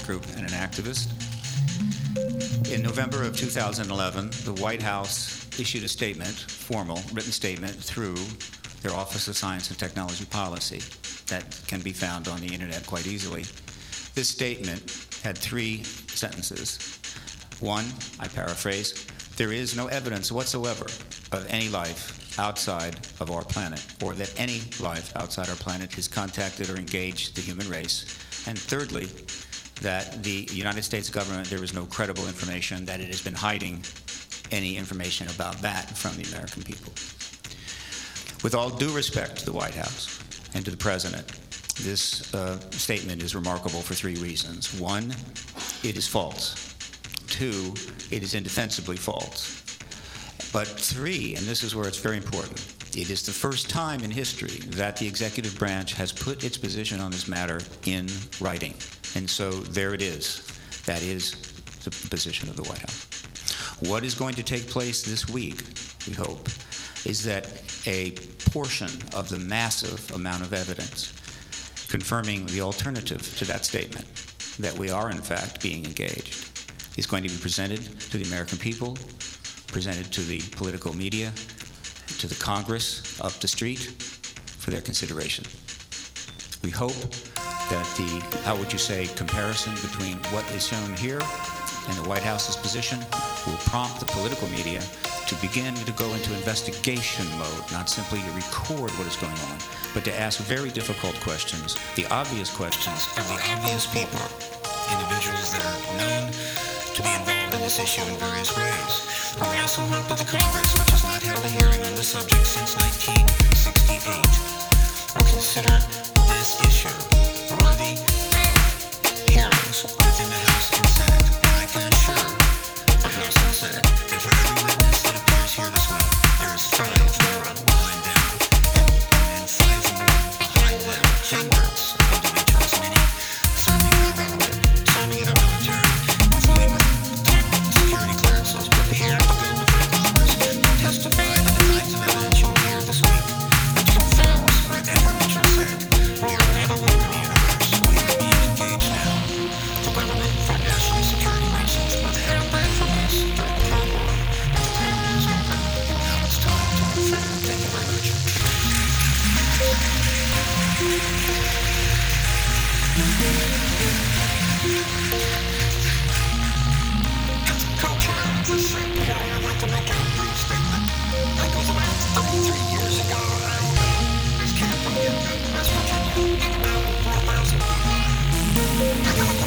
group and an activist. In November of 2011, the White House issued a statement, formal written statement, through their Office of Science and Technology Policy that can be found on the internet quite easily. This statement had 3 sentences. One, I paraphrase, there is no evidence whatsoever of any life outside of our planet, or that any life outside our planet has contacted or engaged the human race. And thirdly, that the United States government, there is no credible information that it has been hiding any information about that from the American people. With all due respect to the White House and to the President, this statement is remarkable for 3 reasons. 1, it is false. 2, it is indefensibly false. But 3, and this is where it's very important, it is the first time in history that the executive branch has put its position on this matter in writing. And so there it is. That is the position of the White House. What is going to take place this week, we hope, is that a portion of the massive amount of evidence confirming the alternative to that statement, that we are in fact being engaged, is going to be presented to the American people, presented to the political media, to the Congress up the street for their consideration. We hope that the, how would you say, comparison between what is shown here and the White House's position will prompt the political media to begin to go into investigation mode, not simply to record what is going on, but to ask very difficult questions, the obvious questions of the obvious people, individuals that are known to be involved in this issue in various ways. We also hope that the Congress, which has not held a hearing on the subject since 1968, will consider this issue worthy of hearings within the House and Senate. And I can assure the House and Senate that for every witness that appears here this week, there is 5 more behind them, and 5 more behind them, hundreds of individuals, many serving in our government, serving in our military, including with top security clearances, but here to go before Congress to testify to the kinds of evidence you'll hear this week, which confirms what Edward Mitchell said. We are not alone in the universe. We are being engaged now. The government, for national security reasons, withheld that from us during the Cold War, and the government is open, and now it's time to move forward. Thank you very much. Co-chair of this report, I'd like to make a brief statement. That goes about 33 years ago. I was camping in West Virginia, and about 4,000 people.